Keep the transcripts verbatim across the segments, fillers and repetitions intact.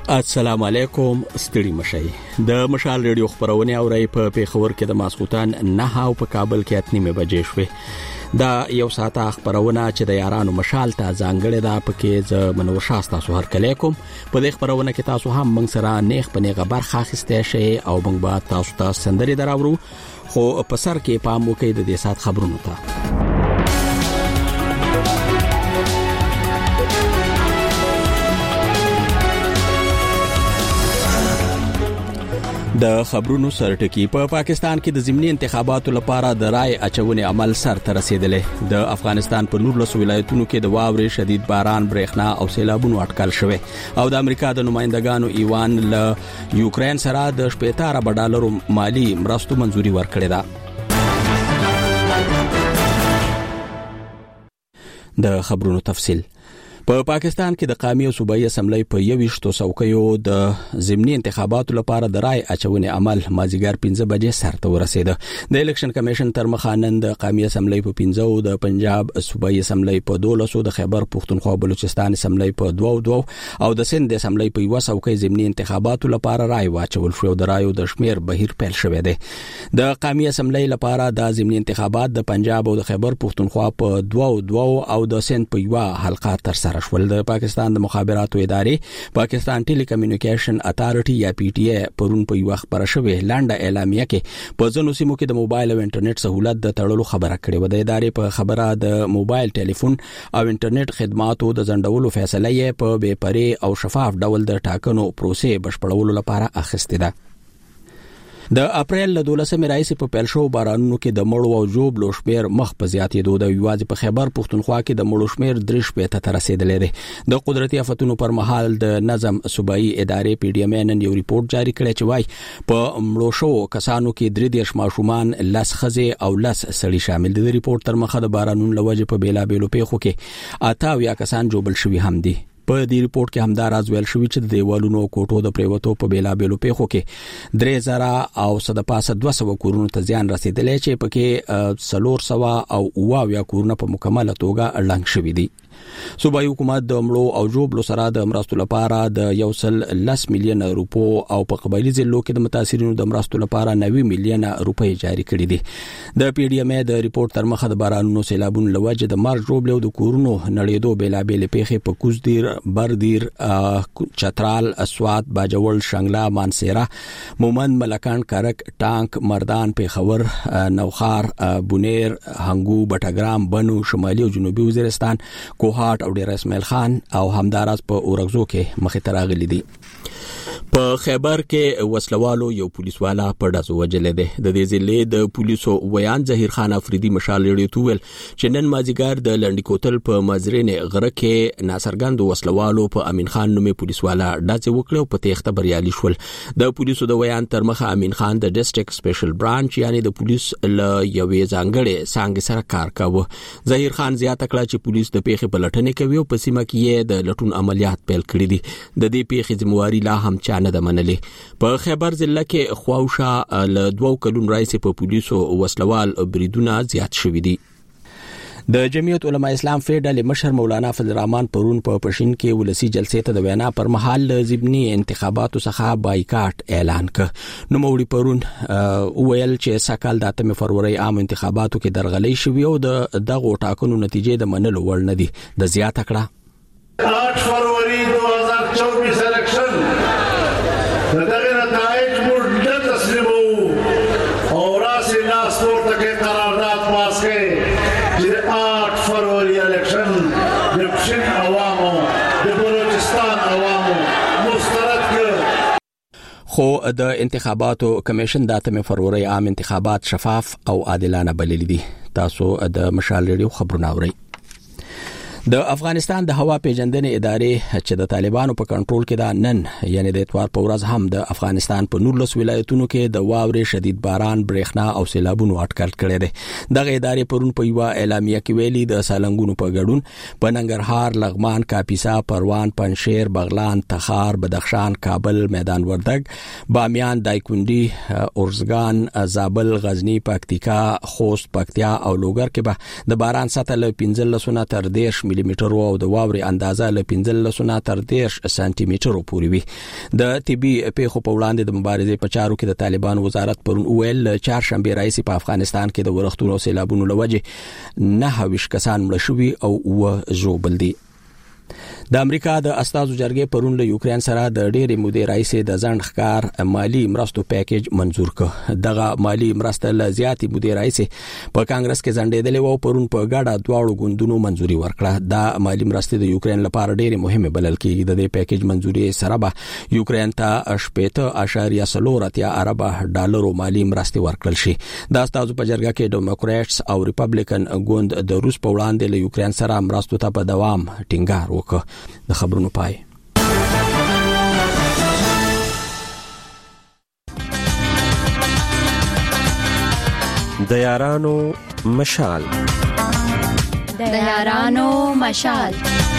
السلام علیکم ستړي مشي د مشال ریډیو خبرونه اوري په پیښور کې د ماسخوتن نه او په کابل کې اتنیمه بجې شوه دا یو ساعت خبرونه چې د یارانو مشال ته ځانګړې ده پکې ز منور شاستا سو هر کلیکم په دې خبرونه کې تاسو هم موږ سره نیخ په نیغه برخه اخیسته شي او موږ به تاسو ته سندري دراوړو خو په سر کې پام وکړئ د دې سات خبرونو ته د خبرونو سرټکی په پا پاکستان کې د ضمني انتخاباتو لپاره د رای اچونې عمل سر ته رسیدلې د افغانستان په نورلس ولایتونو کې د واورې شدید باران برېښنا او سیلابونو اټکل شوه او د امریکا د نمائندګانو ایوان له یوکرين سره د شپږ ارب ډالرو مالی مرستو منزوري ورکړې ده د خبرونو تفصیل په پاکستان کې د قومي او صوبایي اسمبلی په یويشتو څوکیو د ضمني انتخاباتو لپاره د رای اچونې عمل مازیګر پنځه بجې سر ته ورسید د الیکشن کمیشن تر مخانن د قومي اسمبلی په پنځه او د پنجاب صوبایي اسمبلی په دولسو د خیبر پختونخوا بلوچستان اسمبلی په دوه او دوه او د سند اسمبلی په یو څوکۍ ضمني انتخاباتو لپاره رای واچول شو د رایو د شمیر بهیر پیل شوې ده د قومي اسمبلی لپاره د ضمني انتخابات د پنجاب او د خیبر پختونخوا په دوه او دوه او د سند په یو حلقه تر سره شول د پاکستان د مخابراتو ادارې پاکستان ټيلي کمیونیکیشن اتارټي یا پی ټي اي پرون په یو خبره شوه لانډه اعلامیه کې په ځینو سیمو کې د موبایل او انټرنیټ سہولت د تړلو خبره کړې و د ادارې په خبره د موبایل ټلیفون او انټرنیټ خدماتو د ځنډولو فیصله یې په بے پرې او شفاف ډول د ټاکنو پروسې بشپړولو لپاره اخیسته ده د اپریل له دولسمې راځي په پیل شو بارانونو کې د مړو او جوړ شمیر مخ په زیاتېدو د یوازې په خیبر پختونخوا کې د مړو شمیر درې شپږ ته رسیدلې ده د قدرتي آفتونو پر مهال د نظم صوبایي ادارې پی ډی ام ان یو ریپورت جاری کړی چې وايي په مړو شو کسانو کې درې دیش ماشومان لس خزه او لس سړي شامل دي د ریپورت تر مخه د بارانونو لوجه په بیلا بیلو پیښو کې اته یا کسان جوړل شوی هم دي په دې ریپورت کې همدار از ویل شوی چې د دیوالونو کوټو د پریوتو په بیلا بیلو پیښو کې درې زره او صد پاسه دوه سوه کورونو ته زیان رسیدلې چې پکې څلور سوه او اوه یا کورونه په مکمله توګه لنګ شوي دي صوبایي حکومت د مړو او جوړ سره د مرستو لپاره د یو سل لس میلیون روپو او په قبایلی ضلعو کې د متاثرینو د مرستو لپاره نوي میلیون روپۍ جاری کړي دي د پی ډی ام د ریپورت تر مخه د بارانونو سیلابونو لوجه د مارچ جوړ د کورونو نړیدو بیلا بیل پیښې په کوزدیر بردیر چترال اسوات باجوړ شنګلا مانسیرا مومند ملکان کرک ټانک مردان پیښور نوخار بونیر هنګو بټګرام بنو شمالي او جنوبي وزیرستان کوهات او ډیر اسماعیل خان او همداراز په اورغزو کې مخې ته راغلي دي په خیبر کې وسلوالو یو پولیس والا په ډزو وجلې ده د دې ضلع د پولیسو ویان ظهیر خان افریدي مشال لري توول چې نن مازیګر د لنډی کوتل په مزرین غره کې ناصرګند وسلوالو په امین خان نومې پولیس والا ډز وکړو په تخته بریالي شول د پولیسو د ویان تر مخه امین خان د ډیسټریکټ سپیشل برانچ یعنی د پولیس ل یوې ځانګړې څنګه سره کار کاوه ظهیر خان زیاته کړه چې پولیس د پیښې په لټنې کوي او په سیمه کې د لټون عملیات پیل کړي دي د دې پیښې ذمہواری لا هم چا نه ده منلې په خیبر ضلع کې خواوشا ل دوه کلون راځي په پولیسو وسلوال بریدونه زیات شوي دي د جمعیت علماء اسلام فیډرال مشر مولانا فضل الرحمن پرون په پښین کې ولسی جلسې ته د وینا پر مهال ضمني انتخاباتو څخه بایکاټ اعلان کړ نو موري پرون ویل چې سکهال د اتمه فروری عام انتخاباتو کې درغلې شوې او د دغه ټاکنو نتیجې د منلو وړ نه دي د زیاته کړه आठ फरवरी दो हज़ार चौबीस इलेक्शन दغه نتایج موږ د تسلیمو او راسي لاس ورته کې قرارداد پاس کړي چې आठ फरवरी इलेक्शन د پښین عوامو د بلوچستان عوامو مسترد کړ خو د انتخاباتو کمیشن د اتمه فروری عام انتخابات شفاف او عادلانه بللي دي تاسو د مشال ریډیو خبرونه اورئ د افغانستان د هوا پیژندنې ادارې چې د طالبانو په کنټرول کې ده نن یعنی د اتوار په ورځ هم د افغانستان په نورلس ولایتونو کې د واورې شدید باران برېښنا او سیلابونو اټکل کړي دي دغه ادارې پرون په یو اعلامیه کې ویلي د سالنګونو په ګډون په ننګرهار لغمان کاپیسا پروان پنشیر بغلان تخار بدخشان کابل میدان وردګ بامیان دایکندي اورزګان زابل غزنی پکتیکا خوست پکتیا او لوګر کې به د باران سطح له پنځلس نه تر دیش ملي میټر او د واوري اندازه له پنځلس نه تر دېرش سانتي میټر پورې وي. د طبي پیښو په وړاندې د مبارزې په چارو کې د طالبان وزارت پرون ویل چهارشنبه رئیس په افغانستان کې د ورښتونو سیلابونو لوجه نه ویش کسان مړ شوي او و ژوبل دي. د امریکا د استازو جرګې پرون له یوکرين سره د ډېرې مودې راځي د ځنډ ښکار مالی مرستو پیکیج منزور کړ. دغه مالی مرسته له زیاتې مودې راځي په کانګرس کې ځنډېدلې و پرون په ګډه دواړو ګوندونو منزوري ورکړه. دا مالی مرستې د یوکرين لپاره ډېرې مهمه بلل کېږي. د دې پیکیج منزوري سره به یوکرين ته شپږ اشاریه څلور اتیا ارب ډالرو مالی مرستې ورکړل شي. د استازو په جرګه کې ډیموکراتس او ریپبلیکن ګوند د روس په وړاندې له یوکرين سره مرستو ته په دوام ټینګار وکړ. د خبرونو پای. د یارانو مشال د یارانو مشال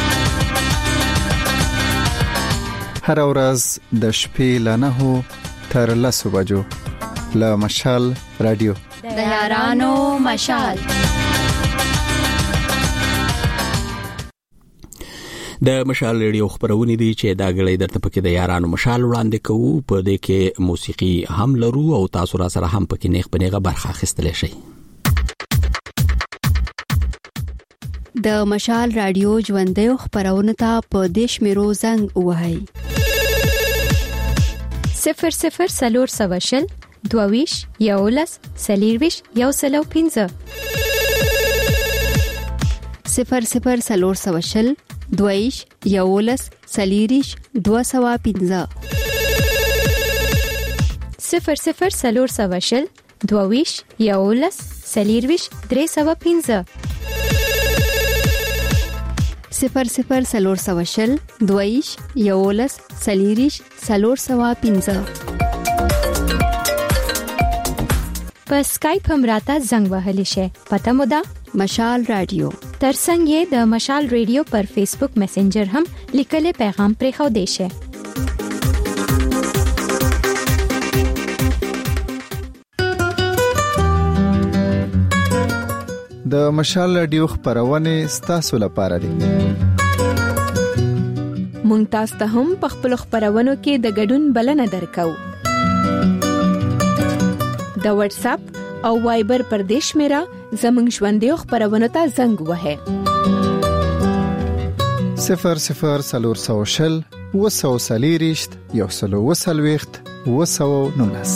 هر ورځ د شپې له نهو تر لسو بجو له مشال رادیو د یارانو مشال. د مشال ریډیو خبرونه دي چې دا غړي درته پکې د یارانو مشال وړاندې کوو. په دې کې موسیقي هم لرو او تاسو را سره هم پکې نیغ پنیغه برخه اخیستلی شئ. د مشال رادیو ژوندۍ خبرونه ته په دیش میرو زنګ وهاي صفر صفر سلور سواشل دوویش یولس سلیرویش یو سلو پینځه صفر صفر سلور سواشل دویش یولس سلیریش دو سوا پینځه صفر صفر سلور سواشل دوویش یولس سلیرویش درې سوا پینځه صفر صفر سلور سواشل دویش یولس سلیریش سلور سوا پینځه. په اسکایپ هم راته زنګ وهلی شي. پته مو ده مشال رادیو. ترڅنګ یې د مشال رادیو پر فیسبوک میسنجر هم لیکلي پیغام پرې خو دی شي. د مشال رادیو خبرونه ستاسو لپاره دي. مونږ تاسو ته هم په خپل خبرونو کې د ګډون بلنه درکو. د واتس اپ او وایبر پر دیش میرا زمنګ ژوندۍ خبرونه ته زنګ وهه صفر صفر سلور سوشل وسو سلیریشت یو سلو وسلويخت وسو نونس.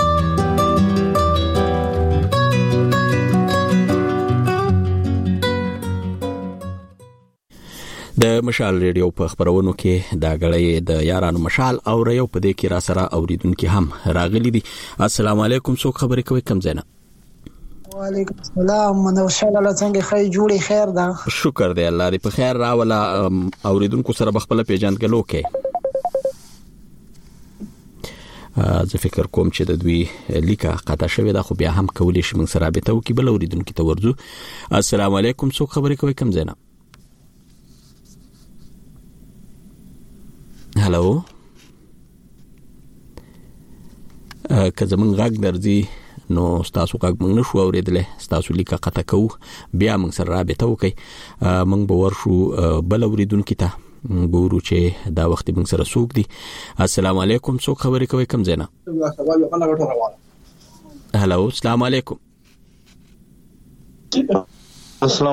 د مشال ریډیو په خبرونو کې دا غړي د یارانو مشال او ریو په دې کې را سره اوریدونکو هم راغلي دي. السلام علیکم. څوک خبرې کوي؟ کم زینا. وعلیکم السلام. منوشل الله څنګه خی جوړي خیر ده؟ شکر دی الله دې په خیر راولا. اوریدونکو سره بخپل پیژندګلو کې زه فکر کوم چې د دوی لیکه قطع شوی دا خو بیا هم کولی شي موږ سره رابطه وکړي. بل اوریدونکو ته ورځو. السلام علیکم. څوک خبرې کوي؟ کم زینا. هلو. که زمونږ غږ درځي نو ستاسو غږ موږ نشو اوریدلی. ستاسو لیکه قطع کوو بیا موږ سره رابطه وکړئ. موږ به ورشو بل اوریدونکي ته ګورو چې دا وخت موږ سره څوک دي. السلام علیکم. څوک خبرې کوي؟ کم ځای نه. هلو. السلام علیکم. السلام.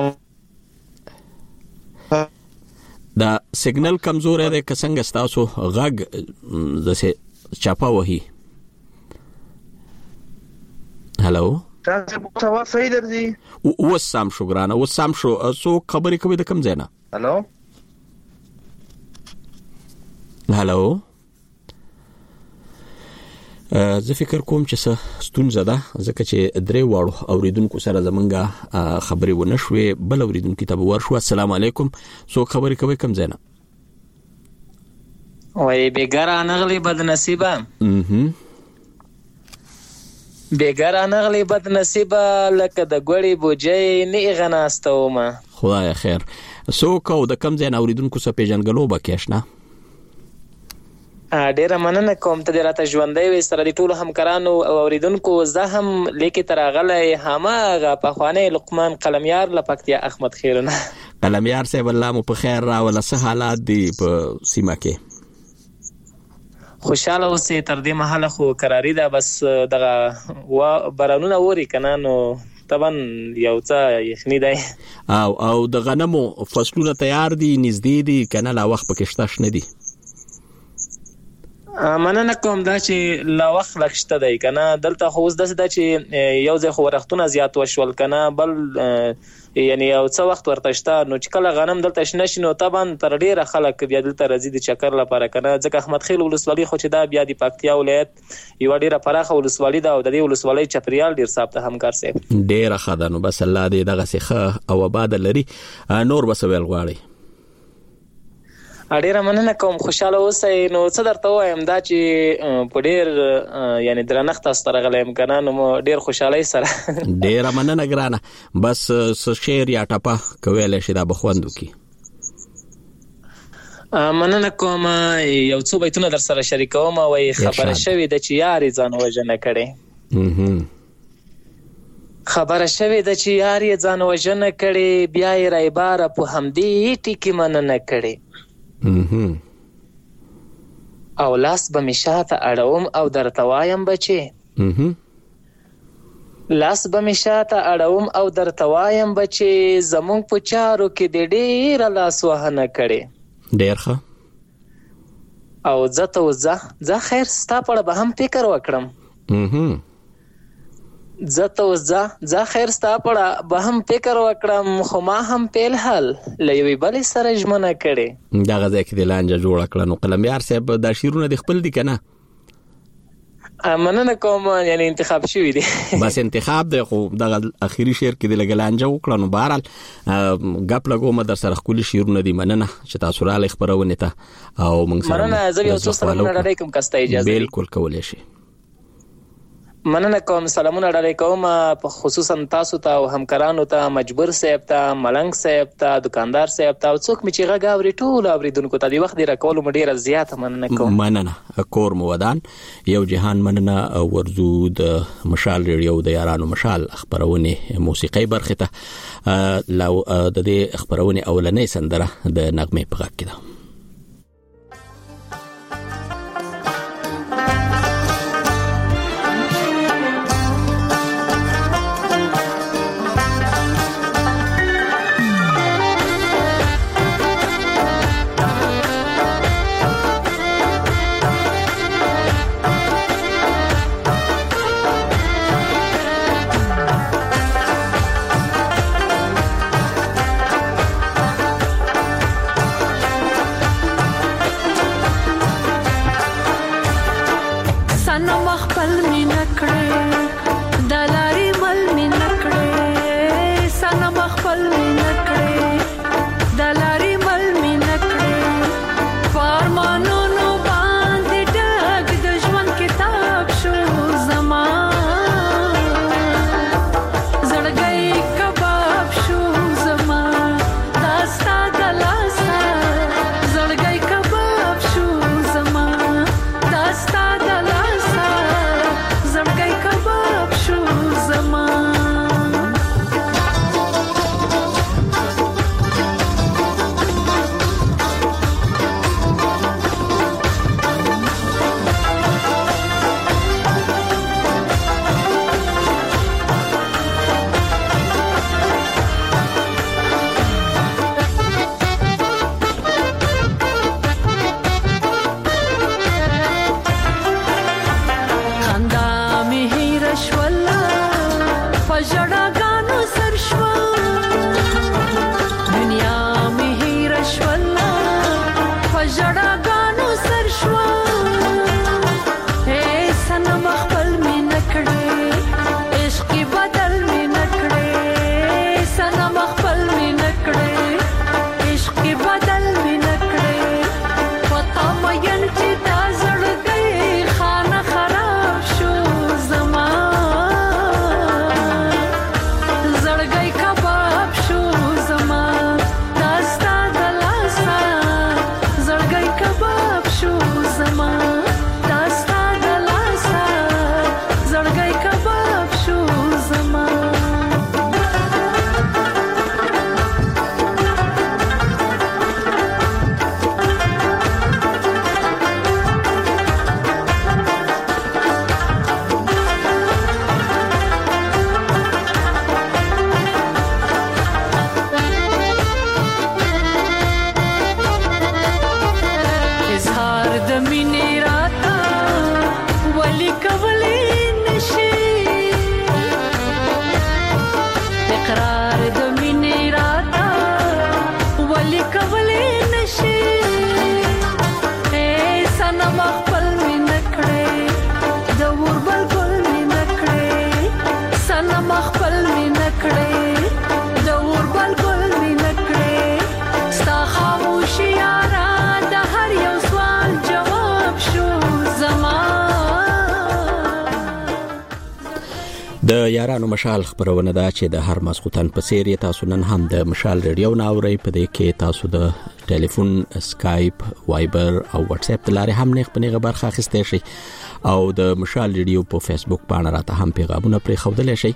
دا سیګنل کمزور دی که څنګه ستاسو غږ زسه چاپا وهي؟ هلو. تاسو په تاسو صحیح درځي؟ و سم شو ګرانه. و سم شو. سو خبرې کوي د کم ځای نه؟ هلو. هلو. زه فکر کوم چې څه ستونزه ده ځکه چې درې واړو اوریدونکو سره زمونږه خبرې ونه شوې. بل اوریدونکو ته ورشو. السلام علیکم. څو خبرې کوي؟ کم ځای نه؟ وای بیګار انغلی بد نصیبه. mhm بیګار انغلی بد نصیبه لکه د ګوړې بوجي نه غناستومه. خدای خیر. څو کو د کم ځای اوریدونکو سره پیژنګلو بکیش نه؟ ډیره مننه کوم ته راته ژوندۍ وي سره د ټولو همکارانو او اوریدونکو. زه هم لیکې ته راغلی هماغه پخوانی لقمان قلمیار له پکتیا احمد خیرونه. قلمیار صاحب الله مو په خیر راوله، څه حالات دي په سیمه کې؟ خوشحاله اوسئ، تر دې مهاله خو قراري ده، بس دغه بارانونه اوري که نه نو طبعا یو څه یخني دی. او او د غنمو فصلونه تیار دي، نږدې دي که نه لا وخت پکې شته شنه دي؟ مننه کوم دا چې لا وخت لږ شته دی که نه. دلته خو اوس داسې ده چې یو ځای خو ورښتونه زیات وشول که نه، بل یعنی یو څه وخت ورته شته، نو چې کله غنم دلته شنه شي نو طبعا تر ډېره خلک بیا دلته راځي د چکر لپاره که نه، ځکه احمد خیل ولسوالي خو چې دا بیا د پکتیا ولایت یوه ډېره پراخه ولسوالي ده او د دې ولسوالۍ چاپېریال ډېر صاف ده همکار صاحب. ډېره ښه ده، نو بس الله دې دغسې ښه او آباده لري. نور به څه ویل غواړئ؟ ډیره مننه کوم، خوشحاله اوسئ. نو څه درته ووایم، دا چې په ډېر یعنی درنښت تاسو ته راغلی یم که نه، نو ډېر خوشحالۍ سره. ډېره مننه ګرانه. بس څه شعر یا ټپه که ویلی شي دا به خوند وکړي. مننه کوم، یو څو بیتونه در سره شریکوم. وایي خبره شوې ده چې یار یې ځان وژنه کړې، خبره شوې ده چې یار یې ځان وژنه کړې، بیا یې رایباره په همدې ټکي مننه کړې، او لاس به مې شاته اړوم او درته وایم بچې، لاس به مې شاته اړوم او درته وایم بچې، زمونږ په چارو کې دې ډېره لاس وهنه کړې. ډېر ښه. او زه ته وځه زه خیر ستا په اړه به هم فکر وکړم، زه ته وځه زه خیر ستا په اړه به هم فکر وکړم، خو ما هم پیل حل له یوې بلې سره ژمنه کړې. دغه ځای کې دې لانجه جوړه کړه. نو قلمیار صاحب دا شعرونه دې خپل دي که نه؟ مننه کوم، یعنی انتخاب شوي دي. بس انتخاب دی، خو دغه اخیری شعر کې دې لږه لانجه وکړه. نو بهرحال ګپ لګومه در سره ښکلي شعرونه دي. مننه چې تاسو راغلئ خپرونې ته او موږ سره مننه. زه یو څو سلامونه ډالۍ کوم که ستا اجازه وي. بالکل کولی شي. مننه کوم، سلامونه ډالۍ کوم په خصوصا تاسو ته او همکارانو ته، مجبور صاحب ته، ملنګ صاحب ته، دکاندار صاحب ته، او څوک مې چې غږ اوري ټولو اوریدونکو ته د وخت د راکولو مو ډېره زیاته مننه کوم. مننه کور مو ودان. یو جهان مننه ورځو د مشال ریډیو د یارانو مشال خپرونې موسیقۍ برخې ته. د دې خپرونې اولنۍ سندره د نغمې په غږ کې ده. د یارانو مشال خبرونه دا چې د هر ماسختن په سری تاسو نن هم د مشال ریډیو ناوړی په دې کې تاسو د ټلیفون اسکایپ وایبر او واتس اپ لارې هم نه خپل برخه اخیستئ شي او د مشال ریډیو په فیسبوک باندې راته هم پیغامونه پرې خوندل شي.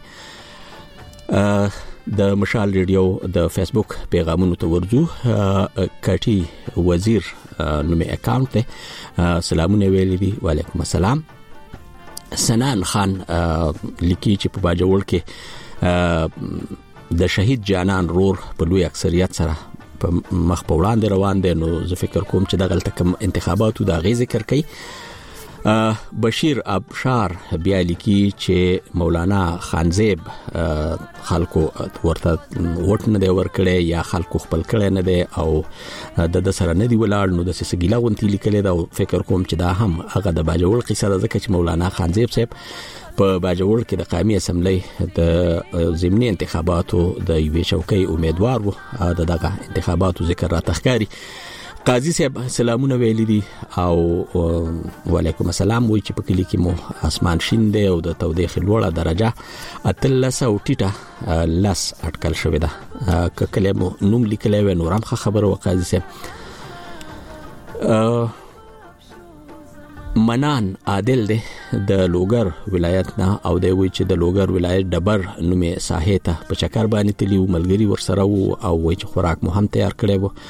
د مشال ریډیو د فیسبوک پیغامونو ته ورځو. کټي وزیر نومي اکاونټ ته سلامونه ویلي دي. وعلیکم السلام. سنان خان لیکي چې په باجوړ کې د شهید جانان رور په لوی اکثریت سره په مخ په وړاندې روان دي. نو زه فکر کوم چې د غلطه کوم انتخاباتو د غي ذکر کوي. بشیر ابشار بیا لیکي چې مولانا خانزیب خلکو ورته ووټ نه دی ورکړی یا خلکو خپل کړی نه دی او د د سره نه دی ولاړ. نو د سګیلا غونتی لیکلې دا فکر کوم چې دا هم هغه د باجوړ قصه ده ځکه چې مولانا خانزیب صاحب په باجوړ کې د قومي اسمبلی د ضمني انتخاباتو د یوې چوکۍ امیدوار وو. دغه انتخاباتو ذکر را تخکاری. قاضي صاحب سلامونه ویلي دي او وعلیکم السلام. وایي چې په کلی کې مو اسمان شین دی او د تودوخې لوړه درجه اتلس او ټیټه لس اټکل شوې ده. که کله مو نوم لیکلی وي نور هم ښه خبره وه قاضي صاحب. منان عادل دی د لوګر ولایت نه او دی وایي چې د لوګر ولایت ډبر نومې ساحې ته په چکر باندې تلي وو، ملګري ورسره وو او وایي چې خوراک مو هم تیار کړی وو.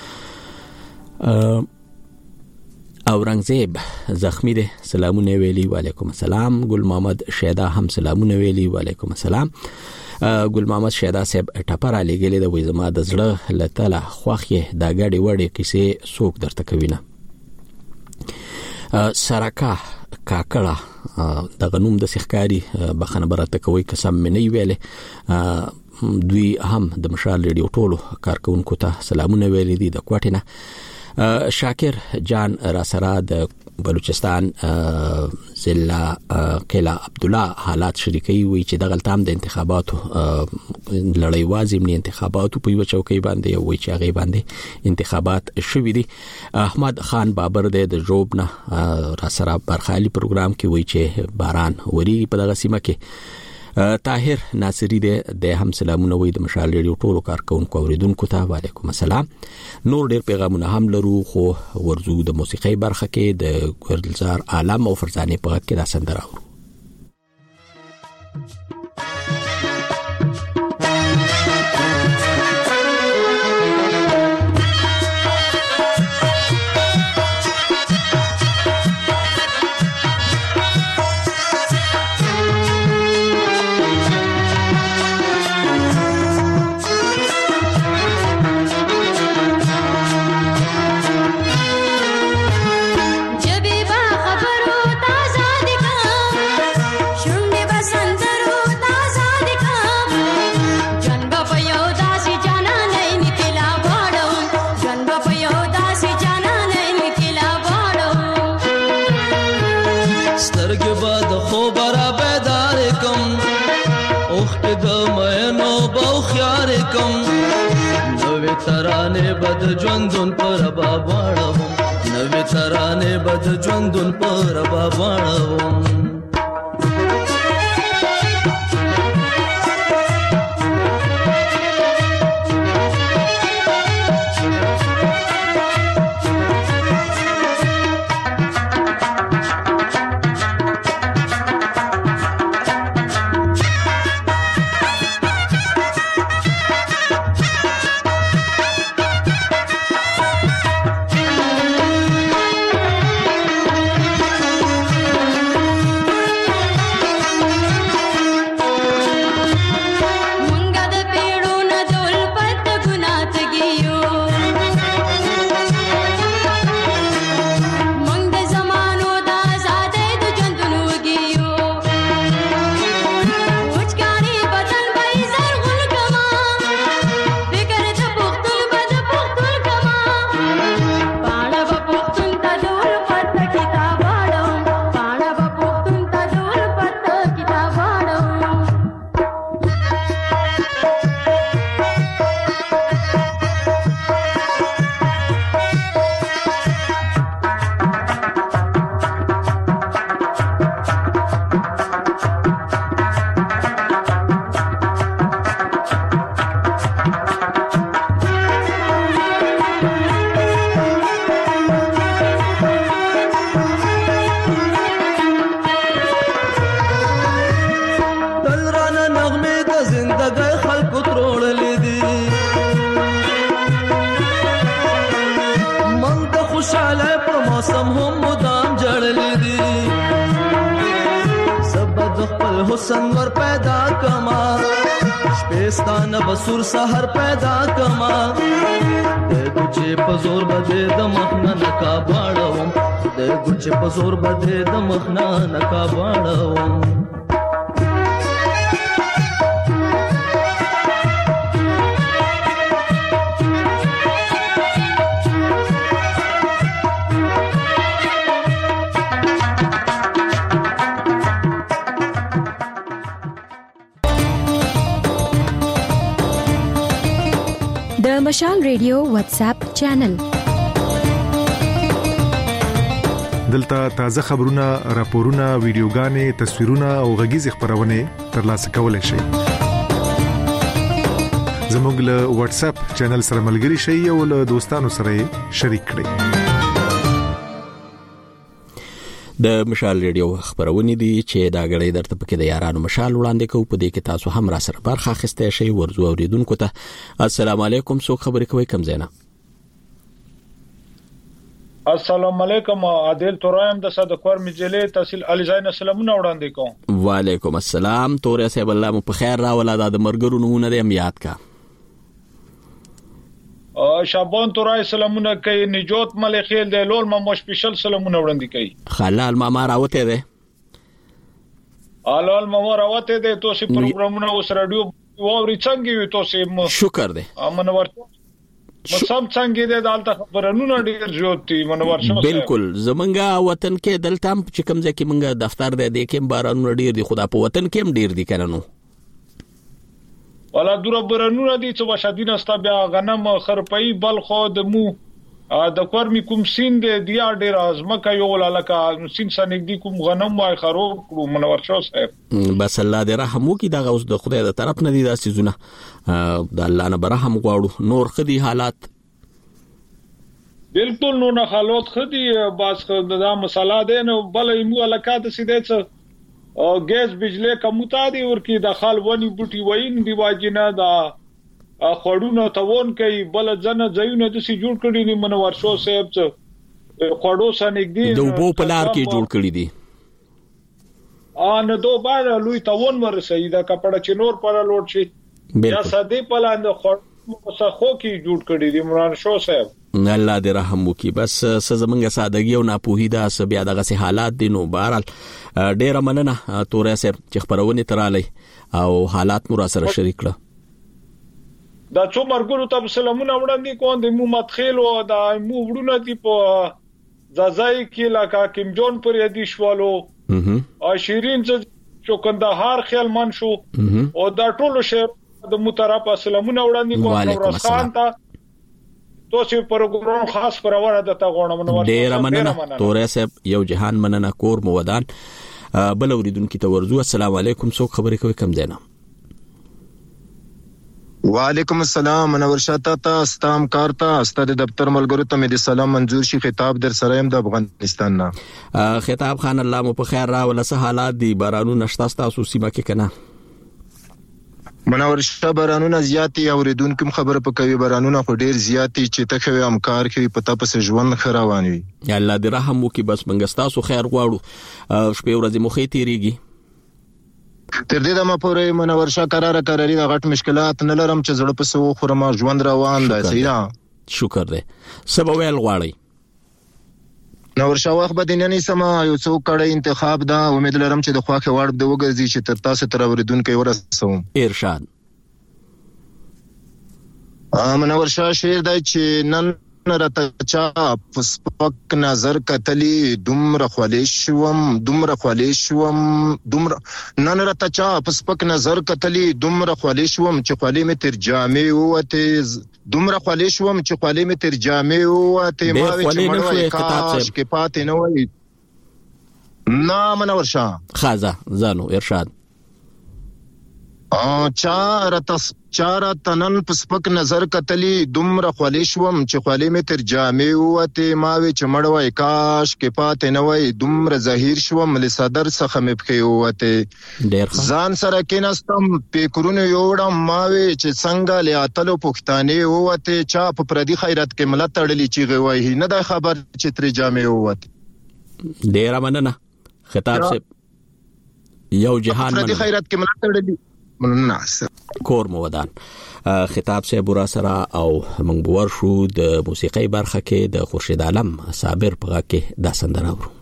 اورنګزیب زخمی دی سلامونه ویلي. وعلیکم السلام. ګل محمد شیدا هم سلامونه ویلي. وعلیکم السلام. ګل محمد شیدا صاحب ټپر علی ګلې د وې زما د زړه لته خوخه دا غړي وړي کیسه سوق درته کوي نه. سرکا کاکړه د غنوم د سخکاری بخنه برته کوي قسم مې نه ویلې. دوی هم د مشال ریډیو ټولو کارکونکو ته سلامونه ویلي دي د کوټینه. شاکر جان راسرا د بلوچستان ضلع قلعه عبد الله حالات شریکي وی چې د غلطام د انتخاباتو لړۍ وازمنی انتخاباتو په یو چوکۍ باندې وی چې هغه باندې انتخابات شوې دي. احمد خان بابر د جوب نه راسرا برخالي پروګرام کې وی چې باران وری په دغه سیمه کې. طاهر ناصری د هم سلامونه وي د مشال ریډیو ټولو کارکونکو اوریدونکو ته. وعلیکم السلام. نور ډیر پیغامونه هم لرو خو ورزو د موسیقي برخه کې د ګلزار عالم او فرزانه په کې دا سندره اورو. ترانه بد ژوندون پر باب واړم نوې ترانه بد ژوندون پر باب واړم. زندګۍ خلکو تروړلې دي مونږ د خوشاله په موسم هم مدام جړلې دي سبد خپل حسن ور پیدا کما شپستانه بسور سحر پیدا کما د ګچې په زور بده د مخنا نکا باړوم د ګچې په زور بده د مخنا نکا باړوم د مشال ریډیو واتس اپ چینل دلته تازه خبرونه، راپورونه، ویډیوګانې، تصویرونه او غږیز خبرونه ترلاسه کولای شئ. زموږ له واتس اپ چینل سره ملګري شئ او له دوستانو سره شریک کړئ. د مشال ریډیو خبرونه دي چې دا غړي درته پکې د یارانو مشال وړاندې کوو. په دې کې تاسو هم را سره برخه اخیسته شئ. ورزو اوریدونکو ته السلام علیکم. څوک خبرې کوي؟ کم زینا. السلام علیکم. عادل تورایم د صدقور مجلې تحصیل علي زین سلامونه وړاندې کوم. وعلیکم السلام. تورې صاحب الله مو په خیر راولا. د مرګرو نونه دې یاد کا. شابان تورای سلامونه کوي. نجات ملک خیل د لول ما سپیشل سلامونه وړاندې کوي. خلال ماما راوته ده. حلال ماما راوته ده. تو سي پروګرامونه اوس رادیو ووري څنګه وي تو سي شکر ده. منور مسام څنګه ده دالته خبرونه ډیر جوړتي منور شو. بالکل زمونږه وطن کې دلته چې کوم ځکه مونږه دفتر ده د کوم بارانونه ډیر دي. خدا په وطن کې هم ډیر دي کنه. ولا دور برنونه دي چې وشادین استا بیا غنم خرپئی بل خو د مو د کورمی کوم سین دی دیا ډیر ازمکه یو لکه سین سنګ دی کوم غنم وای خرو منور شو صاحب. بس الله دې رحم وکي. دا اوس د خدای د طرف نه دي داسې زونه د الله نه برحم غواړو. نور خدي حالات بالکل نو نه حالات خدي باز خدای مساله ده نو بل مو لکات سیده څه او ګیس بجلی کموتا دی ورکی د خال ونی بوټي وین دی واجنه دا خړونو توون کوي بل ځنه ځایونه د سي جوړ کړی ني منور شو صاحب څه خړو سنګ دی د وبو پلار کې جوړ کړی دی. ان دو بار لوی توون ورسې دا کپړه چنور پر لوټ شي یا سدي پلاند خړ خو کې جوړ کړی دی منور شو صاحب. الله دې رحم وکي. بس سزمنګ سادهګي او ناپوهي دا بیا دغه سي حالات دي. نو بهرال ډېر مننه تورې سره چې خبرونه تراله او حالات مو را سره شریک کړه. دا څو مرګونو ته سلامونه وړاندې کوم. د مو مدخیل او دا مو وړونه دي په ځای کې لکه کیم جون پر یدي شوالو او شیرین چې کندهار خیال من شو او دا ټولو شهر د مو طرفه سلامونه وړاندې کوم. نور خان ته تو چې پروګرام خاص پرونه د تا غوڼه منور. ډیر مننه تورې صاحب. یو جهان مننه کور مو ودان. بل اوریدونکو ته ورزو السلام علیکم. څوک خبرې کوي؟ کم دینا. وعلیکم السلام. منور شاته تا استام کارتا استاد دفتر ملګرو ته مې سلام منظور شي. خطاب در سره يم د افغانستان نه. خطاب خان الله مو په خیر را ولسه حالات دي بارانو نشتا تاسو سیمه کې کنه. منور شته بارانونه زیاتی اوریدونکو خبره پکوي. بارانونه خو ډیر زیاتی چې تخوي امکار کوي پتا پس ژوند خروان وي. یا الله دې رحم وکي. بس منګستاسو خیر غواړو. شپې ورځې مخې تیریږي. تر دې دمه پورې منور شاه قرار قراري د غټ مشکلات نه لرم چې زړه په سو خورما ژوند روان دی. سیدا شکر دې سبا ویل غواړي. نور شاه وخت بدیننی سما یو څو کړه انتخاب دا امید لرم چې د خواخه وړ د وګرځي چې تر تاسو تر اوریدونکو ورسوم. ارشاد منور شاه شعر دی چې نن راته چا پسپک نظر کتلی دومره خولې شوم دومره خولې شوم دومره نن راته چا پسپک نظر کتلی دومره خولې شوم چې خولې مې تر جامې وته دومره خولې شوم چې خولې مې تر جامې وته ما وی چې کتاب کې پاتې نه وای. نه منور شاه خازه زانو ارشاد چار تس چار تنن پسپک نظر کتلی دومره خولې شوم چې خولې مې تر جامې ووتې ما وې چې مړ وای کاش کې پاتې نه وای دومره زهیر شوم له صدر څخه مې پښې ووتې ځان سره کېناستم فکرونه یوړم ما وې چې څنګه له اتلو پښتانې ووتې چا په پردي خیرت کې ملت تړلې چیغې وای نه د خبر چې تر جامې ووتې ډیر مننه خطاب سے یو جهان پردي خیرت کې ملت تړلې منناس کور مودان خطاب سے برا سرا او منګور شو د موسیقي برخه کې د خورشید عالم صابر په کې د سندره ورو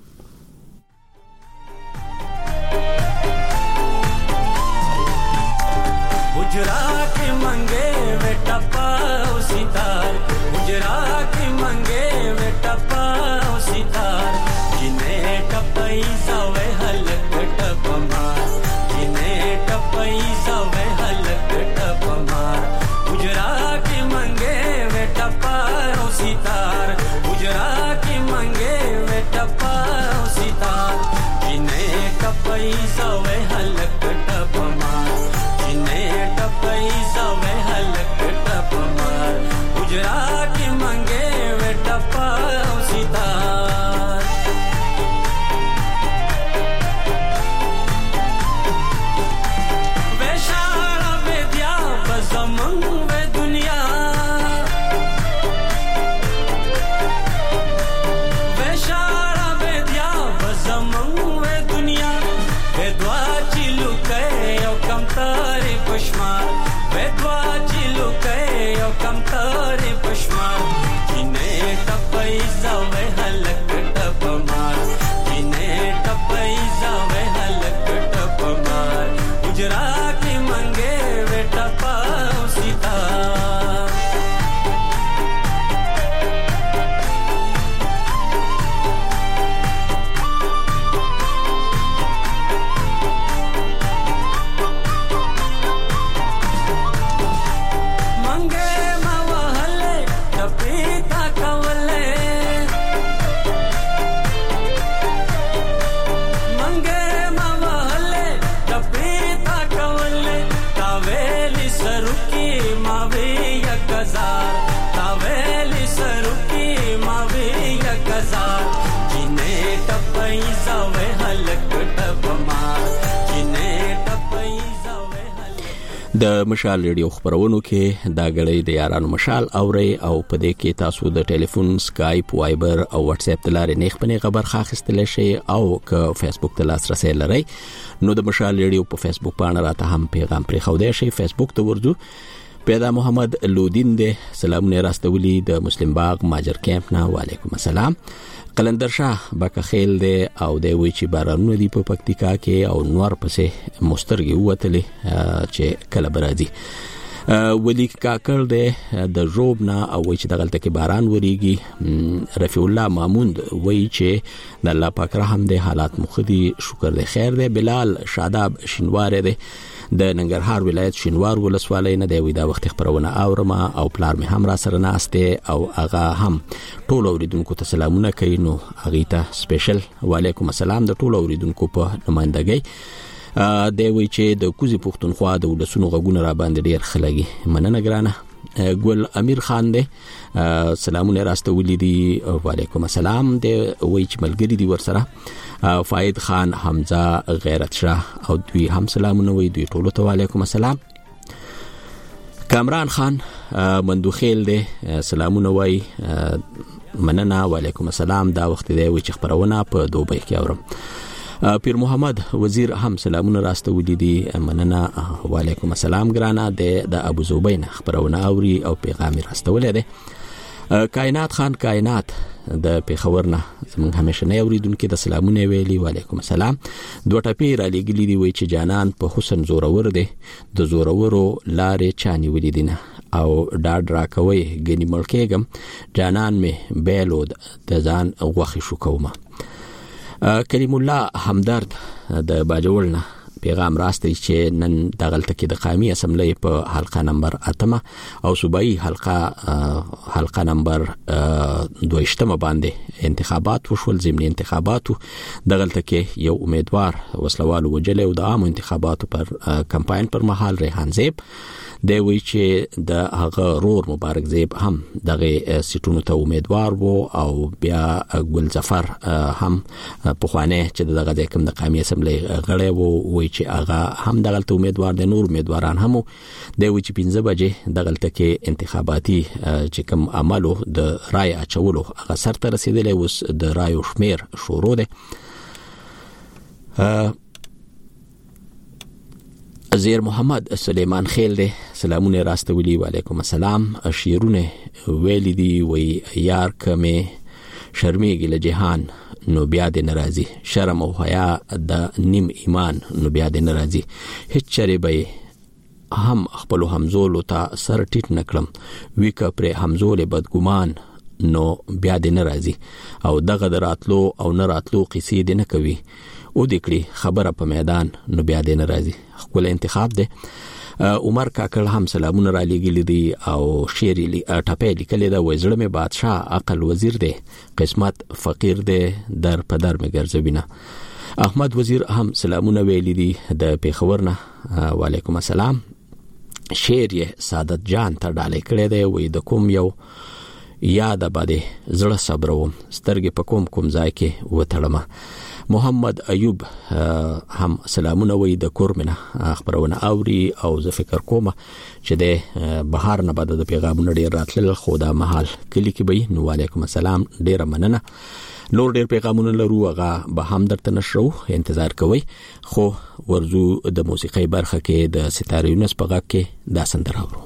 गुजरा के मंगे वे टप्पा सितार गुजरा के मंगे वे टप्पा सितार जिने टप्पई जावे हलक टपमार जिने टप्पई जावे हलक टपमार गुजरा के मंगे वे टप्पा सितार गुजरा के मंगे वे टप्पा सितार जिने टप्पई जावे हलक टपमार जिने पैसा वे हलक टपमार गुजरा के मंगे वे टप्पा सितार वे शारा वे दिया बजमंग वे दुनिया वे शारा वे दिया बजमंग वे दुनिया वे द्वा चिलु के ओ कम तारे पशमार वेदवा चिलु के ओ कम तारे पशमार जिने टपई जावे हलक टपमार जिने टपई जावे हलक टपमार गुजरा के मंगे वे टपा सितार د مشال ریډیو خبرونو کې دا غړې د یارانو مشال اوري او په دې کې تاسو د ټلیفون سکایپ وایبر او واتس اپ تلاره نیخ پنې خبر خاصستل شي او ک فیسبوک ته لاسرسي لري نو د مشال ریډیو په فیسبوک باندې راته هم پیغام پرې خو دې شي فیسبوک ته ورځو پیدا محمد لودین دې سلام نه راستولي د مسلم باغ ماجر کیمپ نه وعلیکم السلام قلندر شاه باکه خیل دې او د وی چې بارانونه دی په پکتیکا کې او نور پسې مسترګي وتلې چې کله برادي ولی کاکل دې د جوب نه او چې د غلطه کې باران وریږي رفیع الله ماموند وی چې د الله پاک رحم دې حالات مخدي شکر دې خیر دې بلال شاداب شینوار دې د ننګرهار ولایت شینوار ولسوالۍ نه دی وی دا وخت خبرونه اورم او پلار می هم را سره ناشته او هغه هم ټول اوریدونکو ته سلامونه کوي نو هغه ته سپیشل وعلیکم السلام د ټول اوریدونکو په نمائندګۍ دی وی چې د کوزي پښتونخوا د ولسونو غوونه را باندې ډیر خلګي مننه ګرانه ګل امیر خان دی سلامونه راسته ولیدي وعلیکم السلام دی وی چې ملګری دی ورسره فائد خان حمزه غیرت شاه او دوی هم سلامونه وی دوی ټول ته وعلیکم السلام کامران خان مندوخیل دی سلامونه وی مننه وعلیکم السلام دا وخت دی وی چې خبرونه په دوبۍ کې اورم پیر محمد وزیر هم سلامونه راسته ولیدي مننه وعلیکم السلام ګرانا د ابو زوبین خبرونه اوري او پیغام راسته ولید کائنات خان کائنات د پیښورنه زموږ همیشه نه اوریدونکو د سلامونه ویلي وعلیکم السلام دوه ټپی را لګلی دی وی چې جانان په حسن زورور دی د زورورو لارې چاني ولیدنه او ډاډ راکوي غنی ملکېګم جانان می بیلود د ځان غوخي شو کومه کریم الله همدرد د باجوړنه پیغام راستي چې نن دغلت کې د قومي اسمبلی په حلقه نمبر اتمه او صوبایي حلقه حلقه نمبر دویشتمه باندې انتخابات وشول، ضمني انتخاباتو. دغلت کې یو امیدوار وسلوال وجل او د عام انتخاباتو پر کمپاین پر مهال ریحان زیب دی وی چې د هغه رور مبارک زیب هم دغه سیټونو ته امیدوار وو او بیا ګل ظفر هم په خوانه چې دغه د کوم د قومي اسمبلی غړی وو وی چې هغه هم دغه امیدوار د نور امیدواران هم دی وی چې پنځه بجې دغه کې انتخاباتي چې کوم عملو د رای اچولو هغه سر ته رسیدلی اوس د رایو شمیر شروع دی. زیر محمد سلیمان خیل دی، سلامونه راستولی، وعلیکم السلام. شیرونه ویلی دی وی یار کمه شرمیږي له جهان نو بیا د ناراضي، شرم او حیا د نیم ایمان نو بیا د ناراضي، هیڅ چره به هم خپل همزول ته سر ټیټ نکړم، ویکه پر همزول بدګمان نو بیا د ناراضي، او دغه دراتلو او نه راتلو قصې د نه کوي، او دکړي خبره په میدان نو بیا د ناراضي. خپل انتخاب دی. عمر کاکل هم سلامونه را لګیلی دي او شعر لی ټاپې لیکلی دا وزړه می بادشاه عقل وزیر دی، قسمت فقیر دی، در په در می ګرځوینه. احمد وزیر هم سلامونه ویلی دي د پیښور نه، وعلیکم السلام. شعر یې سعادت جان ته ډالې کړی دی، وې د کوم یو یاد باندې زړه صبروم، سترګې په کوم کوم ځای کې وتړم. محمد ایوب هم سلامونه وی د کورمنه خبرونه اوري او زه فکر کوم چې د بهار نه بعد د پیغامونو ډیر راتلل، خو دا محل کلی کې به نو. وعلیکم السلام، ډیر مننه. نور ډیر پیغامونه لرو، هغه به هم درته نشرو، انتظار کوئ. خو ورزو د موسیقي برخه کې د ستاره یونس په غږ کې دا سندره اورو.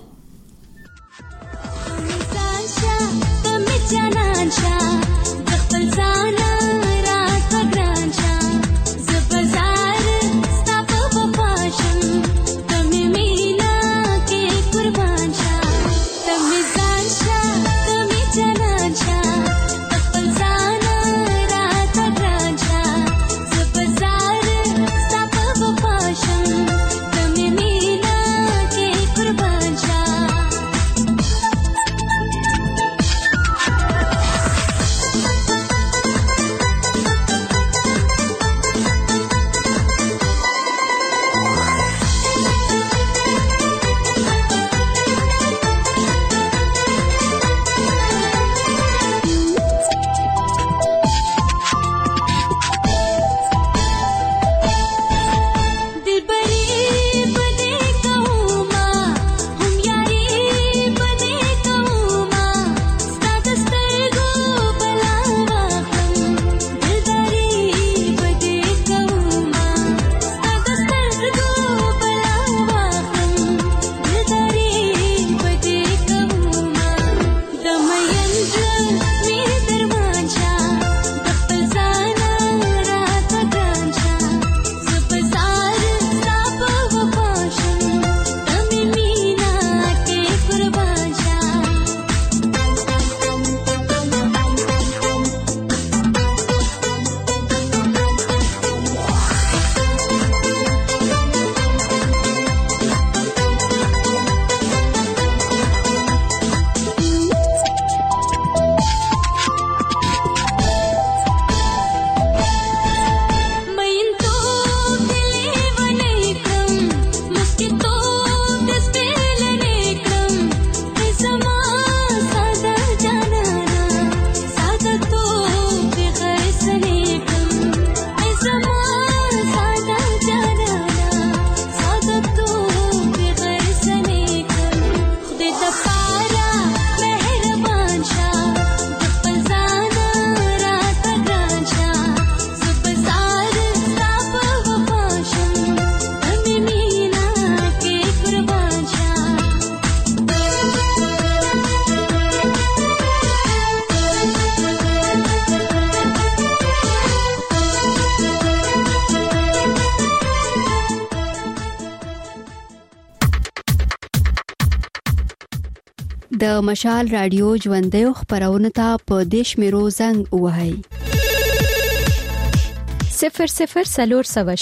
د مشال رادیو ژوندۍ خبرونه ته په دیش میرو زنګ وهاي صفر صفر سلور سوشل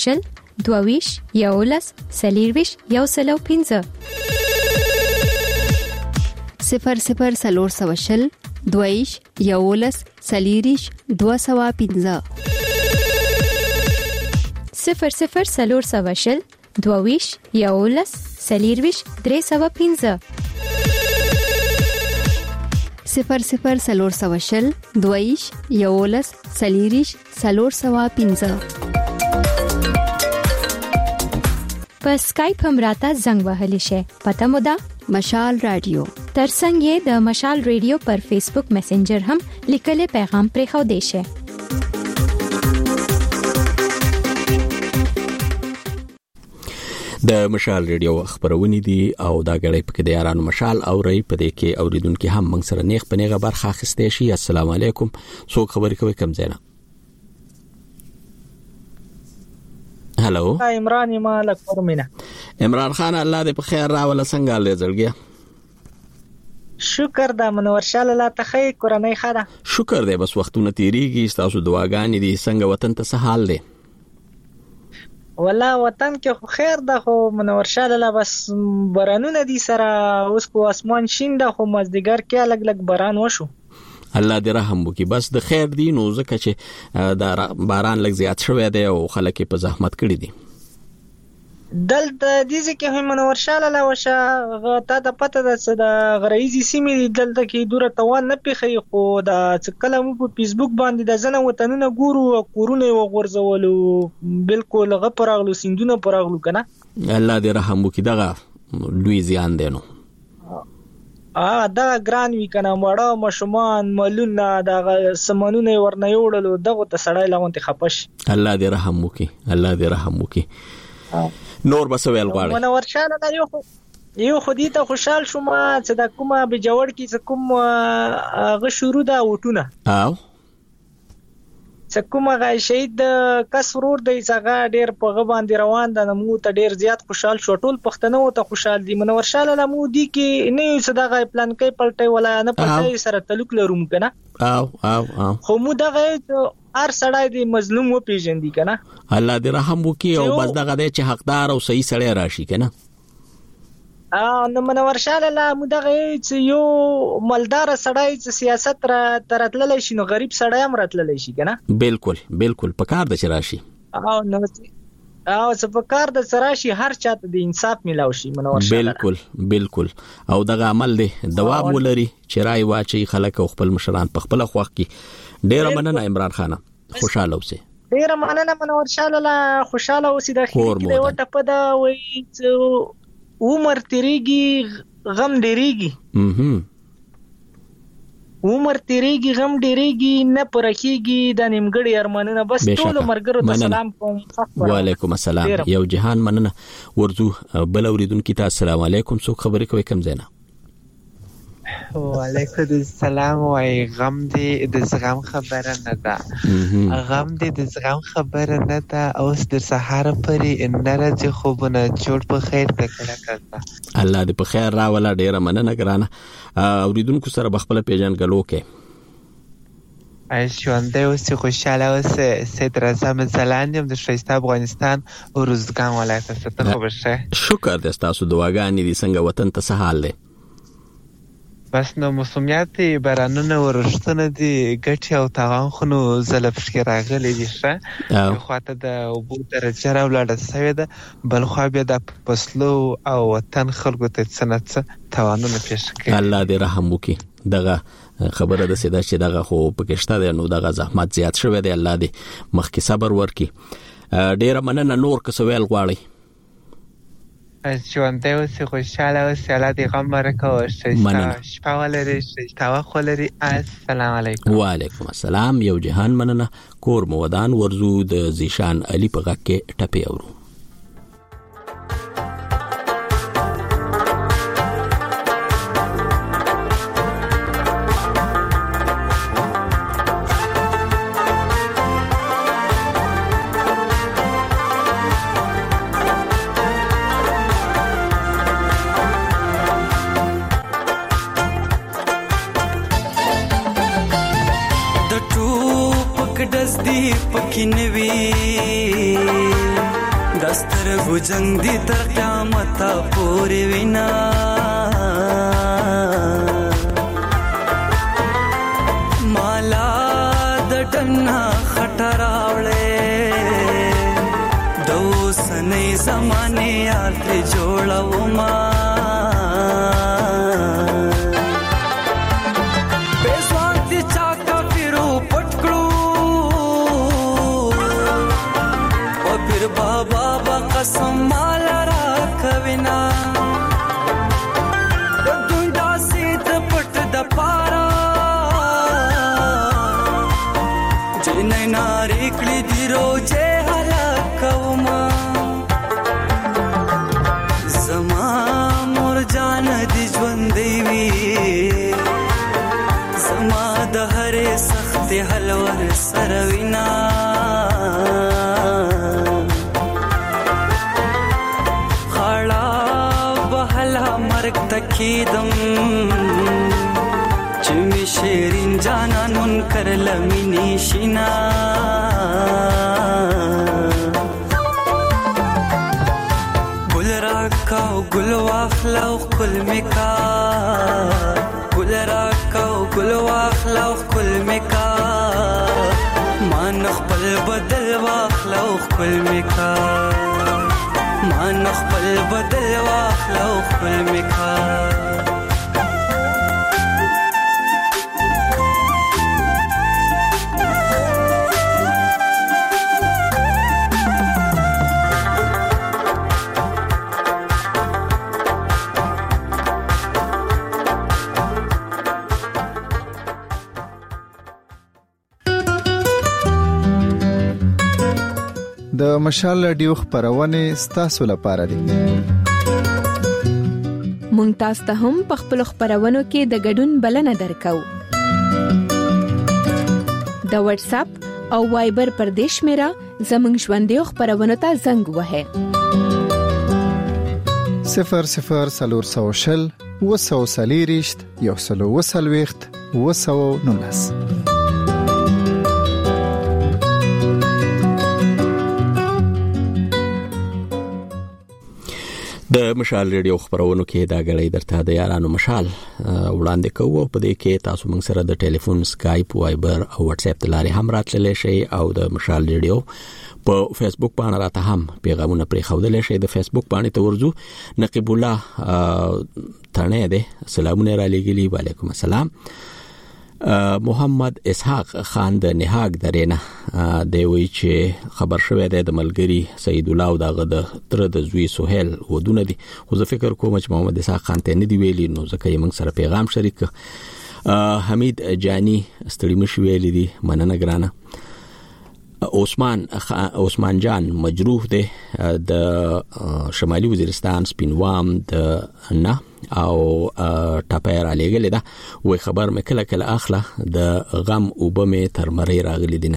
دویش یولس سلیرویش یو سلو پنځه صفر صفر سلور سوشل دویش یولس سلیریش دو سوا پنځه صفر صفر سلور سوشل دویش یولس سلیرویش درې سوا پنځه صفر صفر سلور سوشل دویش یولس سلیریش سلور سوا پنځه. په سکایپ هم راته زنګ وهلی شي. پته مو ده مشال رادیو. ترڅنګ یې د مشال رادیو پر فیسبوک میسنجر هم لیکل پیغام پرې خو دی شي. د مشال ریډیو خبرونه دي او دا غړي په کې د یارانو مشال او ری په دې کې اوریدونکو هم موږ سره نیغ په نیغه برخه اخیستې شي. السلام علیکم. څوک خبرې کوي کوم ځای نه؟ هالو عمران مالک فرمینه. عمران خان الله دې په خیر راول څنګه لې زړګیا؟ شکر دا منور شاله لا تخې کورنۍ خاله. شکر دې بس وختونه تیریږي تاسو دعاګانې دي څنګه وطن ته سهال دي؟ والله وطن کې خو خیر ده خو منور شاله لا بس بارانونه دي سره اوس کو اسمان شین ده خو مزدګر کې الګ لګ باران وشو. الله دې رحم وکي. بس د خیر دی نو ځکه چې دا باران لګ زیات شوی دی او خلک په زحمت کړی دي. دلته دې ځکه هم منور شاله لا وشه غته د پته د غریزي سیمې دلته کې دوره توان نه پیخي خو دا کله مو په فیسبوک باندې د زنه وطنونه ګورو کورونه وغورځولو بالکل غپراغلو سندونه پراغلو کنه. الله دې رحم وکي. دغه لوی زیان دی نو ا دا ګران وی کنه مړه مشمان ملونه دا سمانونه ورنه یوړلو دغه ته سړی لغونته خپش. الله دې رحم وکي. الله دې رحم وکي. نور بس ویل غواړي منور شاله دا یو یو خودی ته خوشحال شوم چې دا کومه به جوړ کی چې کوم غ شروع دا وټونه او چې کومه غ شهید کس ورور دی څنګه ډیر په غ باندې روان ده مو ته ډیر زیات خوشحال شو. ټول پښتنو ته خوشحال دي. منور شاله لا مو دي کې نه صدقه پلان کوي پلټي ولا نه پټي سره تعلق لروم کنه. او او او خو مو دغه هر سړی دی مظلوم و پیژندې کنه. الله دې رحم وکي او بس دغه دی چې حقدار او صحیح سړی راشي کنه. ا نو منور شاله لا مو دغه چې یو مالدار سړی چې سیاست را ترتللی شي نو غریب سړی هم راتللی شي کنه. بالکل بالکل پکار د چراشي او نو او څه پکار د سراشي هر چاته د انصاف ملاوي شي. منور شاله بالکل بالکل او دغه عمل دی دوام ولري چې راي واچي خلک او خپل مشران په خپل خوخ کې. ډیر مننه عمران خان. خوشاله اوسه. ډیر مننه منور شاله لا خوشاله اوسې د خیر کې وټه پدا وای چې عمر تیریږي غم ډیریږي. اها عمر تیریږي غم ډیریږي نه پرخیږي د نیمګړي ارمانونه. بس ټول مرګرو ته سلام کوم. وعلیکم السلام. یو جهان مننه. ورزو بل اوریدونکو ته السلام علیکم. څوک خبرې کوي کوم ځای نه؟ وعلیکم السلام. وای غم دې د زغم خبره نه ده. غم دې د زغم خبره نه ده. اوس د سحر پرې انرژي خوبونه جوړ په خیر تکړه کړه. الله دې په خیر راولا. ډیره مننه ګرانه. اوریدونکو سره بخپل پیژن غلو کې ژوندی اوسې خوشحاله اوسې. سید رضا مزلان یم د ښایسته افغانستان روزګان ولایت څخه. خو بشه شکر دې تاسو دعاګانې دي. څنګه وطن ته څه حال دی؟ بس نو موسمیات بارانونه ورښتونه دي ګټي او تاوان خو نو زلف کې راغلي دي. ښه خواته د اوبو درجه راولاړه شوې ده بل خو بیا د فصلو او وطن خلکو ته څه نه څه تاوانونه پیښ کوي. الله دې رحم وکړي. دغه خبره ده سیده چې دغه خو پکشته ده نو دغه زحمت زیات شوی دی. الله دې مخکې صبر ورکړي. ډیره مننه. نور که څه ویل غواړئ؟ ژوندی اوسې خوشحاله اوسې. الله دې غم ورکړي او ښایسته شپه ولري ښایسته وخت ولري. السلام علیکم. وعلیکم السلام. یو جهان مننه. کور مو ودان. ورزو د زیشان علي په غږ کې ټپې اورو. دستر گجنگ دی تر قیامت پوری وینا مالا دټنا خټراوړې دوسنې زمانه یار ته جوړاو ما بابا با قسم مال را کوینا د دنیا سید پټ د پارا جنې ناری کړي دی روزه هلاکوما زما مور جان دی ژوند دی زما د هرې سخت حلور سروینا تکیدم چې می شیرین جانان منکر لمینی شینا ګل راکاو ګل واخلاو کل میکا ګل راکاو ګل واخلاو کل میکا مان خپل بدل واخلاو کل میکا مان خپل بدل واخلو خپل میکا د مشال رادیو خبرونه ستاسو لپاره دي. مونږ تاسو ته هم په خپل خبرونو کې د ګډون بلنه درکو. د واتس اپ او وایبر پردیش میرا زمنګ ژوندې خبرونه ته زنګ وهه صفر صفر سلور سوشل وسو سلیریشت یو سلو وسلويخت وسو نونس. د مشال ریډیو خبرونو کې دا غړې درته د یارانو مشال وړاندې کوو په دې کې تاسو موږ سره د ټلیفون سکایپ وایبر او واتس اپ لارې هم راتللی شئ او د مشال ریډیو په فیسبوک باندې راته هم پیغامونه پرې خودلې شئ. د فیسبوک باندې ته ورځو نقیب الله تنه ده سلامونه را لګلی وعلیکم السلام. محمد اسحاق خان د نهاګ درینه دی وی چې خبر شوه د ملګری سید الله او دغه د تر د زوی سہیل ودونه دي خو زه فکر کوم چې محمد اسحاق خان ته نه دی ویلی نو ځکه یې موږ سره پیغام شریک. حمید جانی ستړي مشو ویلی دي مننه ګرانه. عثمان عثمان جان مجروح ده د شمالي وزیرستان سپینوام د نه او ټاپیر علیګل ده وای خبر مې کله کله اخله د غم او بمه تر مری راغلی دینه.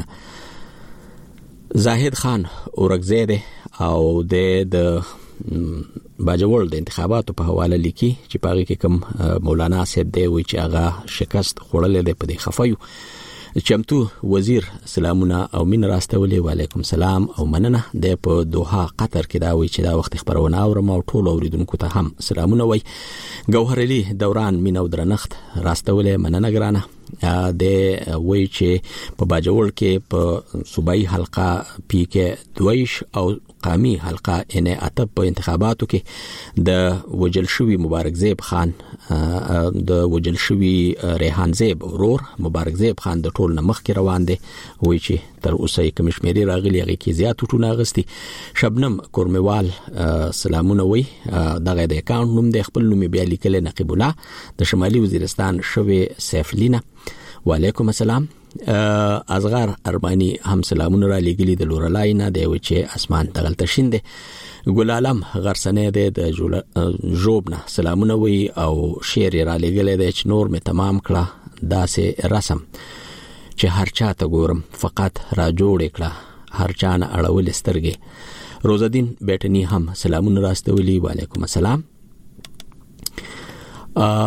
زاهد خان اورګزیده او د د باجوړ د انتخاباتو په حواله لیکي چې پاره کې کوم مولانا سید دی وای چې هغه شکست خوړلې ده په دې خفایو. چمتو وزیر سلامونه او مين راستولې وعلیکم السلام او مننه د په دوحه قطر کې دا وی چې دا وخت خبرونه اورم او ټول اوریدونکو ته هم سلامونه وای. گوهر علي دوران مين او درنخت راستولې مننه ګرانه د وی چې په باجوړ کې په صوبایي حلقه پی کې دویش او قامي حلقه ان اتب په انتخاباتو کې د وجل شوی مبارک زیب خان د وجل شوی ریحان زیب ورور مبارک زیب خان د ټول نمخ کې روان دي وی چې تر اوسه کمشمیري راغلی هغه کې زیات ټونه غستي. شبنم کورموال سلامونه وی دغه د اکاونټ نوم د خپل نوم بیا لیکل نقیب الله د شمالي وزیرستان شوی سیفلینا وعلیکم السلام. ازغار ارمانی هم سلامونه را لګلی د لورلاینا دی و چې اسمان تغلت شینده. ګل عالم غرسنه دی د جوبنه سلامونه وی او شعر را لګلی دی چې نور می تمام کړه داسې رسم چې هر چا ته ګورم فقط را جوړ کړه هر چا نه اړول سترګې. روزالدین بیٹنی هم سلامونه راستولی وعلیکم السلام.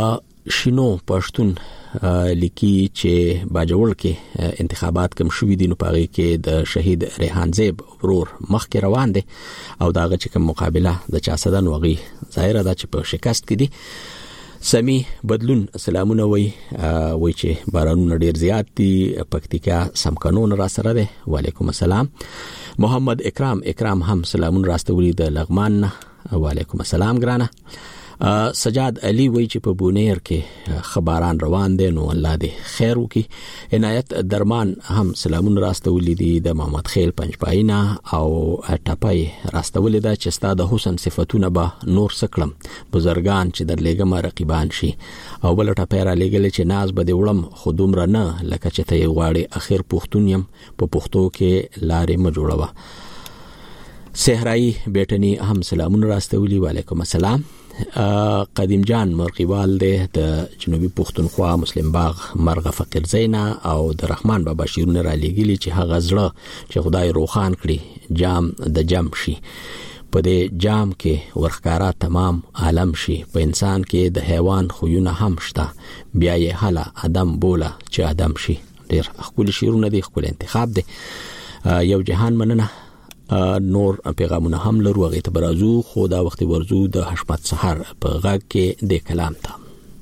شینو پښتون لیکي چې باجوړ کې انتخابات کم شوې دي نو پاره کې د شهید ریحان زیب ورور مخکې روان دي او داغه چې کوم مقابله د چا سدن وغي ظاهر ده چې په شکست کې دي سمي بدلون سلامونه وي وای چې بارانونه ډیر زیات دي پکتیکا سم قانون را سره ده وعلیکم السلام محمد اکرام اکرام هم سلامون راستوري د لغمان وعلیکم السلام ګرانه سجاد علي وای چې په بونیر کې خبران روان دي نو الله دې خیر وکي عنایت درمان هم سلامون راستولې دي د محمد خیل پنځپاینا او ټپای راستولې ده چې ستاد حسن صفاتونه به نور سکلم بزرگان چې در لګم رقیبان شي او بل ټپای را لګل چې ناز به وړم خودم را نه لکه چې ته غواړي اخر پښتون يم په پښتو کې لارې م جوړوا صحرای بیٹنی هم سلامون راستولې وعلیکم السلام قدیم جان مرقیوال ده د جنوبي پښتونخوا مسلم باغ مرغه فقیر زینا او د رحمان بابا شیرونه را لګیلی چې هغه زړه چې خدای روخان کړي جام د جام شي په دې جام کې ورخکارا تمام عالم شي په انسان کې د حیوان خوونه هم شته بیا یې حالا ادم بوله چې ادم شي ډیر خپل شیرونه دي خپل انتخاب دي یو جهان مننه نور پیغامونه هم لرو هغه ته برازو خو دا وخت ورزو د حشمت سحر په غږ کې د کلام ته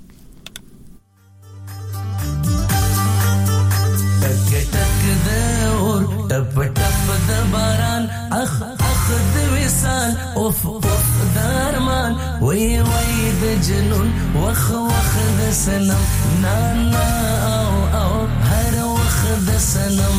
ټک ټک د اور ټپ ټپ د باران اخ اخ د وصال اوف اوف د ارمان وای وای د جنون وخ وخ د سنم نا نا او او هر وخ د سنم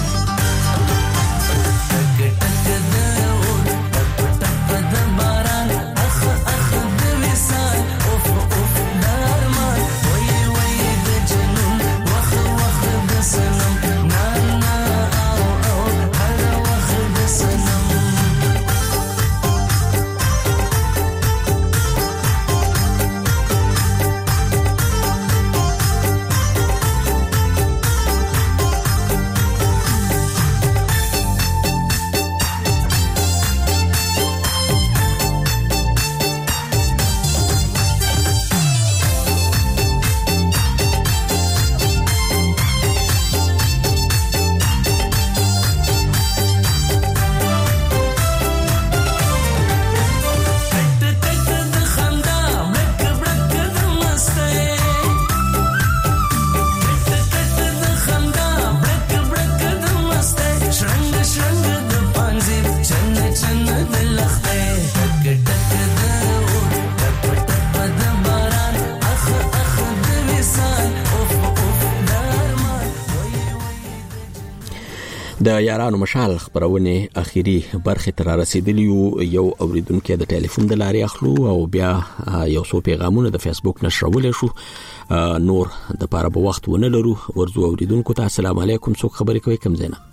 د یارانو مشال خبرونه اخیری برخه تر رسیدلی یو اوریدونکو د ټلیفون د لارې اخلو او بیا یو څو پیغامونه د فیسبوک نشرول شو نور د پاره په وخت ونه لرو ورزو اوریدونکو ته السلام علیکم څوک خبرې کوي کوم زینا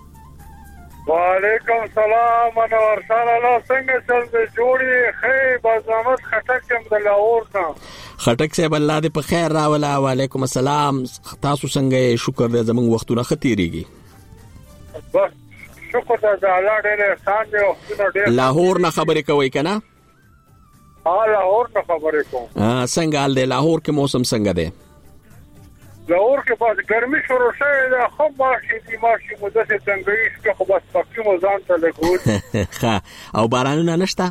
وعلیکم السلام انور سره لا څنګه چل دې جوړي خې بازامت خټک کوم د لاهور ته خټک صاحب الله دې په خیر راولا وعلیکم السلام تاسو څنګه شکر دې زمونږ وختونه ختیریږي بس شکر دې الله دې احسان دې لاهور نه خبرې کوي کنه ها لاهور نه خبرې کوم ا څنګه حال دی لاهور کې موسم څنګه دی لاهور کې بس ګرمي شروع شوه ده خو ماشي دي ماشي مده څنګه یې چې خو بس پکې مو ځان ته لګول ها او بارانونه نشته